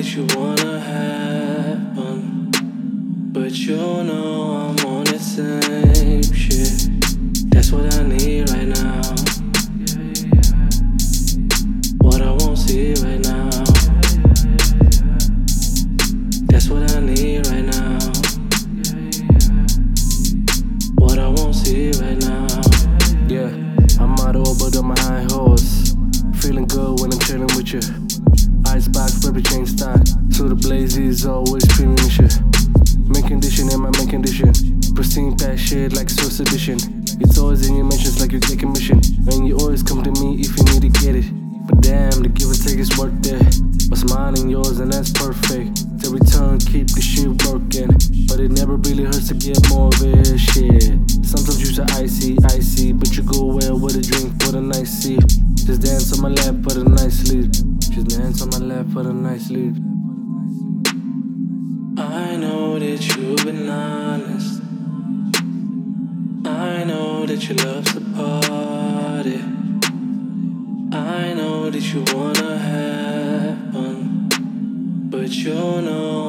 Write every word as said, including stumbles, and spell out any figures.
that you wanna have fun, but you know I'm on the same shit. That's what I need right now. What I won't see right now. That's what I need right now. What I won't see right now. Yeah, I'm out of but on my high horse. Feeling good when I'm chilling with you. Icebox, baby, chain stock. So the blaze is always feeling the shit. Mint condition in my mint condition. Pristine pack shit like source edition. It's always in your mentions like you take commission. And you always come to me if you need to get it. But damn, the give and take is worth it. What's mine and yours, and that's perfect. To return, keep the shit working. But it never really hurts to get more of it, shit. Sometimes you say icy, icy, but you go well with a drink for the nice sleep. Just dance on my lap for the nice sleep. Just dance on my lap for the nice sleep. I know that you've been honest. I know that you love to party. I know that you wanna have fun, but you know